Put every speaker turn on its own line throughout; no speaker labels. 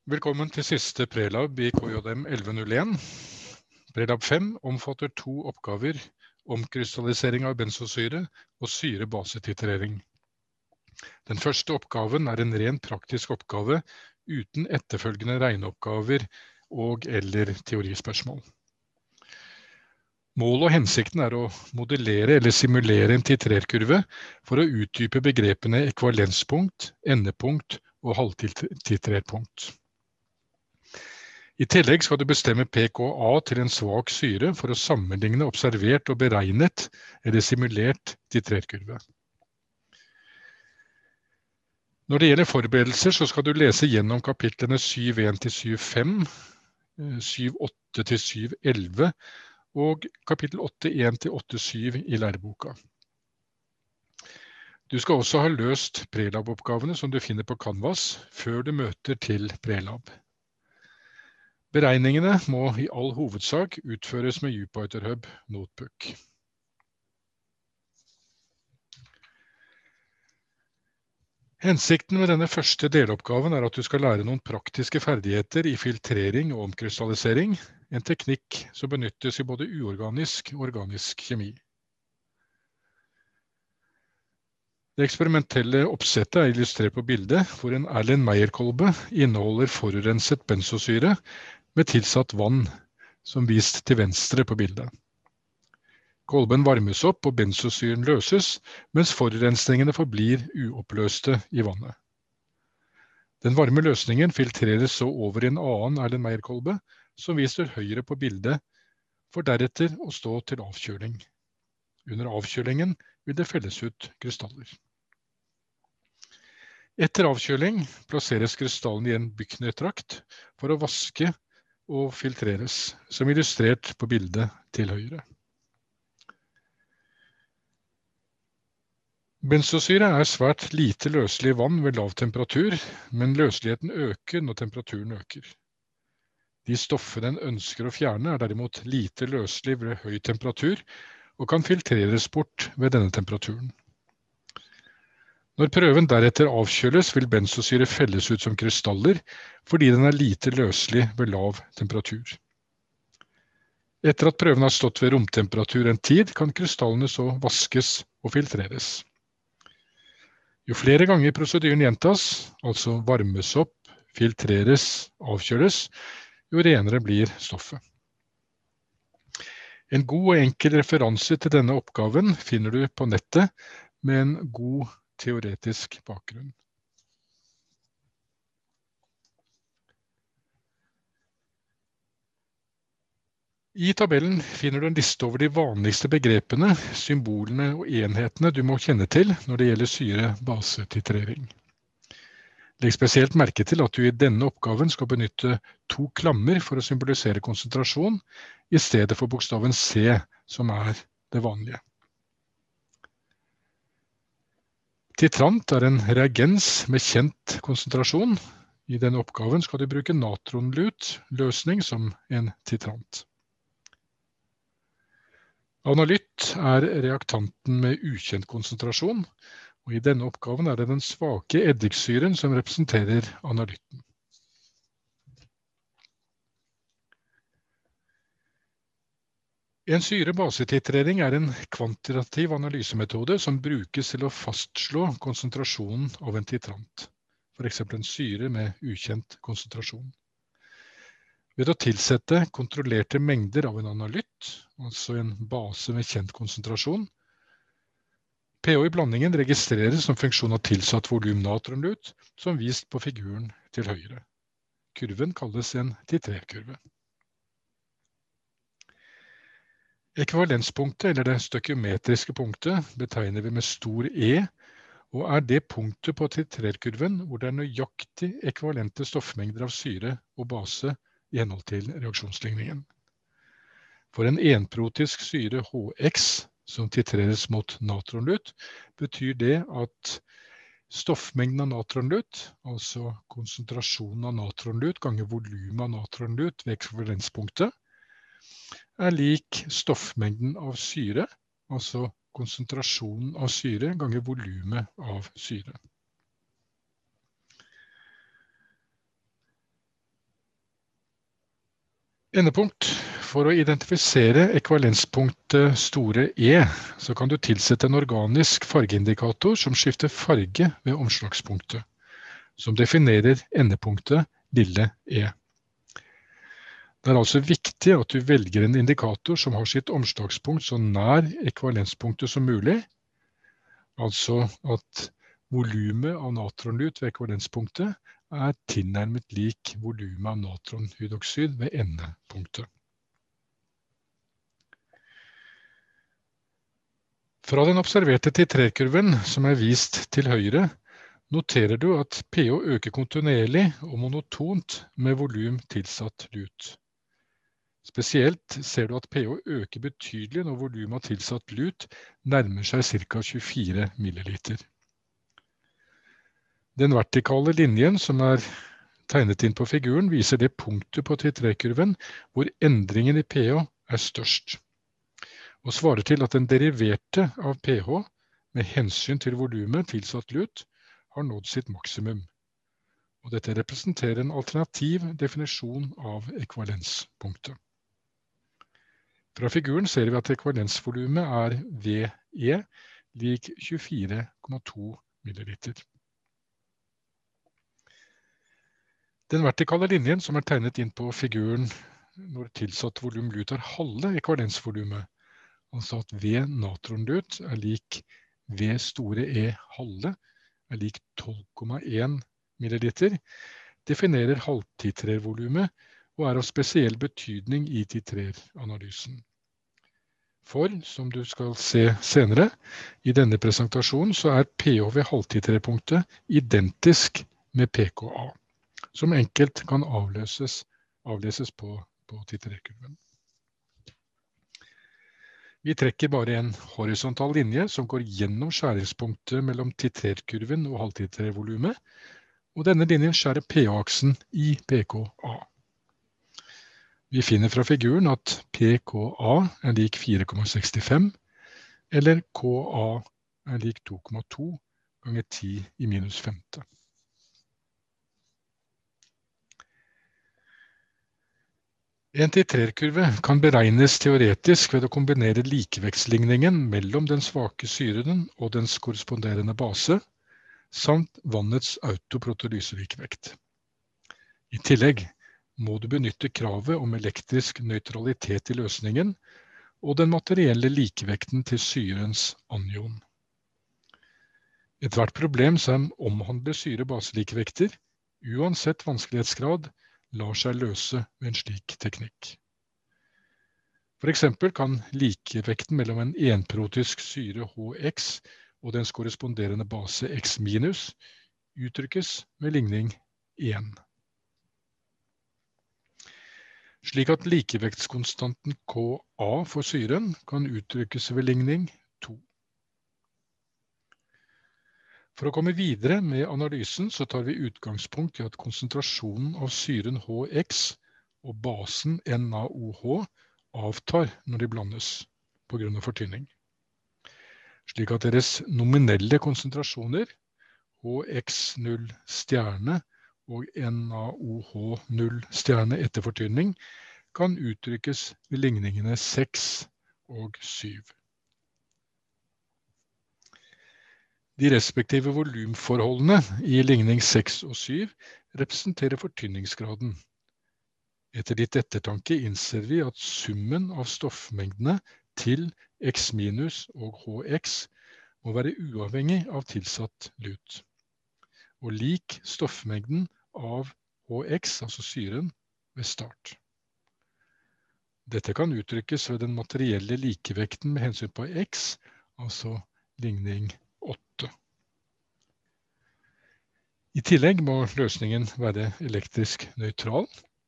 Velkommen til siste prelab i KJM 1101. Prelab 5 omfatter 2 oppgaver om krystallisering av benzosyre og syre-basetitrering. Den første oppgaven er en ren praktisk oppgave uten etterfølgende regneoppgaver og eller teorispørsmål. Målet og hensikten er å modellere eller simulere en titrerkurve for å utdype begrepene ekvivalenspunkt, endepunkt og halvtitrerpunkt. I tillegg skal du bestemme pKa til en svak syre for å sammenligne observert og beregnet eller simulert titrerkurve. Når det gjelder forberedelser, så skal du lese gjennom kapitlene 7.1-7.5, 7.8-7.11 og kapittel 8.1-8.7 i læreboka. Du skal også ha løst prelab-oppgavene som du finner på Canvas før du møter til prelab. Beregningene må i all hovedsak utføres med Jupyter Hub Notebook. Hensikten med denne første deloppgaven er at du skal lære noen praktiske ferdigheter i filtrering og omkrystallisering, en teknikk som benyttes i både uorganisk og organisk kjemi. Det eksperimentelle oppsettet er illustrert på bildet, hvor en Erlenmeyer-kolbe inneholder forurenset benzosyre med tilsatt vann, som vist til venstre på bildet. Kolben varmes opp og benzosyren løses, mens forurensningene forblir uoppløste i vannet. Den varme løsningen filtreres så over i en annen Erlenmeyer-kolbe, som vist til høyre på bildet, for deretter å stå til avkjøling. Under avkjølingen vil det felles ut krystaller. Etter avkjøling plasseres krystallen i en Büchner-trakt for å vaske og filtreres, som illustrert på bildet til høyre. Benzosyre er svært lite løselig vann ved lav temperatur, men løseligheten øker når temperaturen øker. De stoffene en ønsker å fjerne er derimot lite løselig ved høy temperatur, og kan filtreres bort ved denne temperaturen. Når prøven deretter avkjøles, vil benzosyre felles ut som krystaller, fordi den er lite løselig ved lav temperatur. Etter at prøven har stått ved romtemperatur en tid, kan krystallene så vaskes og filtreres. Jo flere ganger prosedyren gjentas, altså varmes opp, filtreres, avkjøles, jo renere blir stoffet. En god og enkel referanse til denne oppgaven finner du på nettet med en god teoretisk bakgrunn. I tabellen finner du en liste over de vanligste begrepene, symbolene og enhetene du må kjenne til når det gjelder syre-basetitrering. Legg spesielt merke til at du i denne oppgaven skal benytte 2 klammer for å symbolisere konsentrasjon, i stedet for bokstaven C, som er det vanlige. Titrant er en reagens med kjent konsentrasjon. I denne oppgaven skal du bruke natronlut-løsning som en titrant. Analytt er reaktanten med ukjent konsentrasjon, og i denne oppgaven er det den svake eddiksyren som representerer analytten. En syre-basetitrering er en kvantitativ analysemetode som brukes til å fastslå konsentrasjonen av en titrant, for eksempel en syre med ukjent konsentrasjon. Ved å tilsette kontrollerte mengder av en analytt, altså en base med kjent konsentrasjon, pH i blandingen registreres som funksjon av tilsatt volum natronlut, som vist på figuren til høyre. Kurven kalles en titrerkurve. Ekvivalenspunktet, eller det støkiometriske punktet, betegner vi med stor E, og er det punktet på titrerkurven hvor det er nøyaktig ekvivalente stoffmengder av syre og base i henhold til reaksjonsligningen. For en enprotisk syre HX som titreres mot natronlut, betyr det at stoffmengden av natronlut, altså konsentrasjonen av natronlut ganger volumet av natronlut ved ekvivalenspunktet, er lik stoffmengden av syre, altså konsentrasjonen av syre ganger volumet av syre. Endepunkt. For å identifisere ekvivalenspunktet store E, så kan du tilsette en organisk fargeindikator som skifter farge ved omslagspunktet, som definerer endepunktet lille e. Det altså viktig at du velger en indikator som har sitt omslagspunkt så nær ekvivalenspunktet som mulig, altså at volumet av natronlut ved ekvivalenspunktet er tilnærmet lik volumet av natronhydroxid ved endepunktet. Fra den observerte titrerkurven, som er vist til høyre, noterer du at pH øker kontinuerlig og monotont med volum tilsatt lut. Spesielt ser du at pH øker betydelig når volumet av tilsatt lut nærmer seg ca. 24 milliliter. Den vertikale linjen som er tegnet inn på figuren viser det punktet på titrerkurven hvor endringen i pH er størst, og svarer til at den deriverte av pH med hensyn til volumet tilsatt lut har nådd sitt maksimum. Og dette representerer en alternativ definisjon av ekvivalenspunktet. Fra figuren ser vi at ekvivalensvolumet er VE lik 24,2 milliliter. Den vertikale linjen som er tegnet inn på figuren når tilsatt volum lut er halve ekvivalensvolumet, altså at V natronlut er lik V store E halve er lik 12,1 milliliter, definerer halvtitrervolumet og er av spesiell betydning i titreranalysen. For, som du skal se senere, i denne presentasjonen så er pH ved halvtitrerpunktet identisk med pKa, som enkelt kan avleses på titrerkurven. Vi trekker bare en horisontal linje som går gjennom skjæringspunktet mellom titrerkurven og halvtitrervolumet, og denne linjen skjærer pH-aksen i pKa. Vi finner fra figuren at pKa er lik 4,65, eller Ka er lik 2,2 ganger 10 i minus 5. En titrerkurve kan beregnes teoretisk ved å kombinere likevektsligningen mellom den svake syren og dens korresponderende base, samt vannets autoproteolyselikevekt. I tillegg må du benytte kravet om elektrisk nøytralitet i løsningen og den materielle likevekten til syrens anion. Et hvert problem som omhandler syre-baselikevekter, uansett vanskelighetsgrad, lar seg løse ved en slik teknikk. For eksempel kan likevekten mellom en enprotisk syre HX og dens korresponderende base X minus uttrykkes med ligning 1. Slik at likevektskonstanten Ka for syren kan uttrykkes ved ligning 2. For å komme videre med analysen så tar vi utgangspunkt i at konsentrasjonen av syren HX og basen NaOH avtar når de blandes på grunn av fortynning. Slik at deres nominelle konsentrasjoner HX0 stjerne og NaOH0 stjerne etter fortynning kan uttrykkes ved ligningene 6 og 7. De respektive volumforholdene i ligning 6 og 7 representerer fortynningsgraden. Etter litt ettertanke innser vi at summen av stoffmengdene til X minus og HX må være uavhengig av tilsatt lut, og lik stoffmengden av HX, altså syren, ved start. Dette kan uttrykkes ved den materielle likevekten med hensyn på X, altså ligning 8. I tillegg må løsningen være elektrisk nøytral,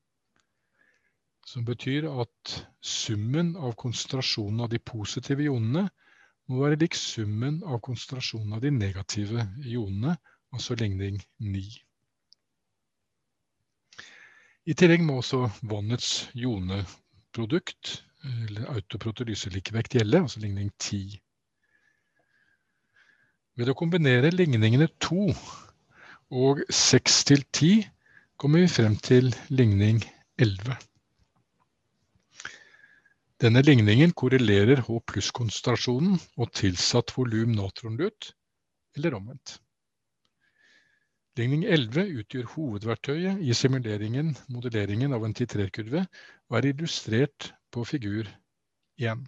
som betyr at summen av konsentrasjonen av de positive ionene må være lik summen av konsentrasjonen av de negative ionene, altså ligning 9. I tillegg må også vannets ioneprodukt, eller autoproteolyselikevekt gjelde, altså ligning 10. Ved å kombinere ligningene 2 og 6 til 10 kommer vi frem til ligning 11. Denne ligningen korrelerer H+-konsentrasjonen og tilsatt volum natronlut, eller omvendt. Ligning 11 utgjør hovedverktøyet i modelleringen av en titrerkurve og er illustrert på figur 1.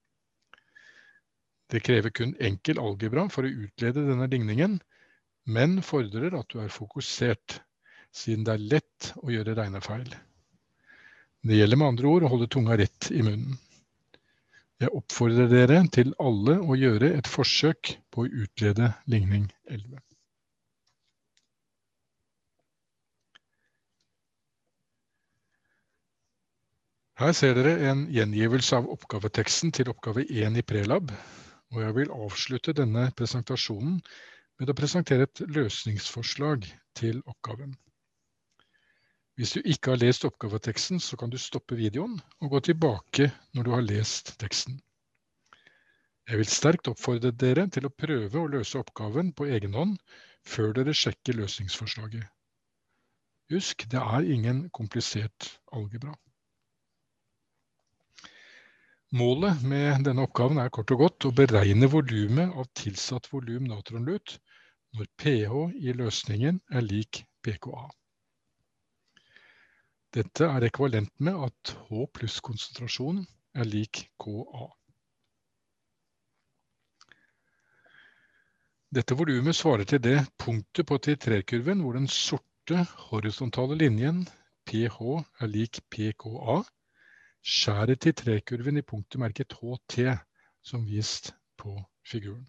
Det krever kun enkel algebra for å utlede denne ligningen, men fordrer at du er fokusert, siden det er lett å gjøre regnefeil. Det gjelder med andre ord å holde tunga rett i munnen. Jeg oppfordrer dere til alle å gjøre et forsøk på å utlede ligning 11. Her ser dere en gjengivelse av oppgaveteksten til oppgave 1 i Prelab, og jeg vil avslutte denne presentasjonen med å presentere et løsningsforslag til oppgaven. Hvis du ikke har lest oppgaveteksten, så kan du stoppe videoen og gå tilbake når du har lest teksten. Jeg vil sterkt oppfordre dere til å prøve å løse oppgaven på egen hånd før dere sjekker løsningsforslaget. Husk, det er ingen komplisert algebra. Målet med denne oppgaven er kort og godt å beregne volumet av tilsatt volum natronlut når pH i løsningen er lik pKa. Dette er ekvivalent med at H+-konsentrasjon er lik Ka. Dette volumet svarer til det punktet på titrerkurven hvor den sorte horisontale linjen pH er lik pKa skjærer titrerkurven i punktet merket HT, som vist på figuren.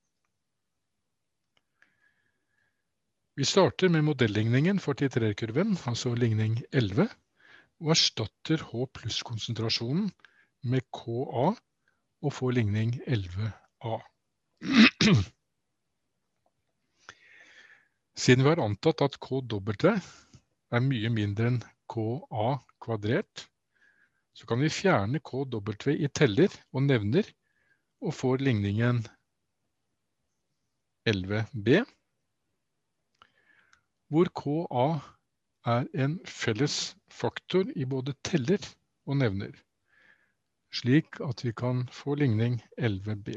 Vi starter med modelligningen for titrerkurven, altså ligning 11, og erstatter H+-konsentrasjonen med Ka og får ligning 11a. Siden vi har antatt at KW er mye mindre enn Ka kvadrert, så kan vi fjerne KW i teller og nevner og får ligningen 11b, hvor Ka er en felles faktor i både teller og nevner, slik at vi kan få ligning 11b.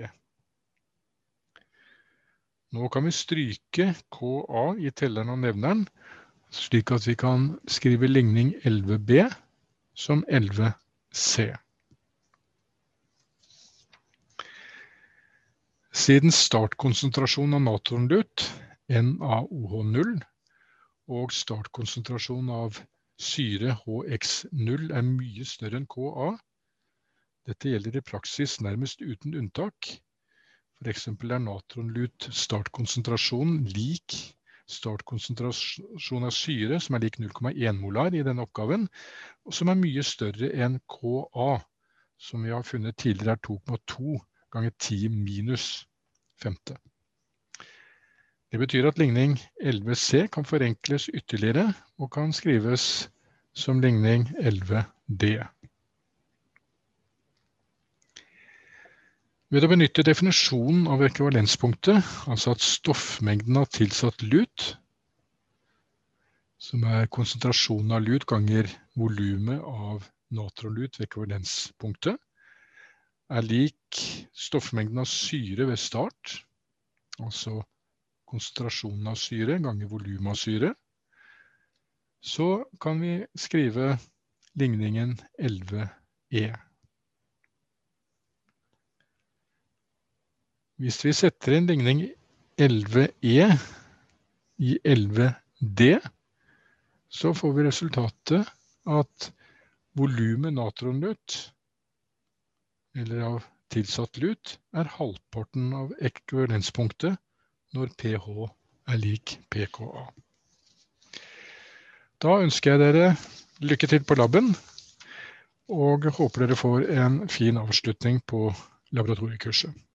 Nå kan vi stryke Ka i telleren og nevneren, slik at vi kan skrive ligning 11b som 11c. Siden startkonsentrasjonen av natronlut, NaOH0, og startkonsentrasjonen av syre HX0 er mye større enn Ka. Dette gjelder i praksis nærmest uten unntak. For eksempel er natronlut startkonsentrasjonen lik startkonsentrasjon av syre, som er lik 0,1 molar i denne oppgaven, og som er mye større enn Ka, som vi har funnet tidligere er 2,2 ganger 10 minus 5. Det betyr at ligning 11c kan forenkles ytterligere og kan skrives som ligning 11d. Ved å benytte definisjonen av ekvivalenspunktet, altså at stoffmengden av tilsatt lut, som er konsentrasjonen av lut ganger volumet av natronlut ved ekvivalenspunktet, er lik stoffmengden av syre ved start, altså konsentrasjonen av syre ganger volumet av syre, så kan vi skrive ligningen 11e. Hvis vi setter inn ligning 11e i 11d, så får vi resultatet at volumet natronlut, eller av tilsatt lut, er halvparten av ekvivalenspunktet når pH er lik pKa. Da ønsker jeg dere lykke til på labben, og håper dere får en fin avslutning på laboratoriekurset.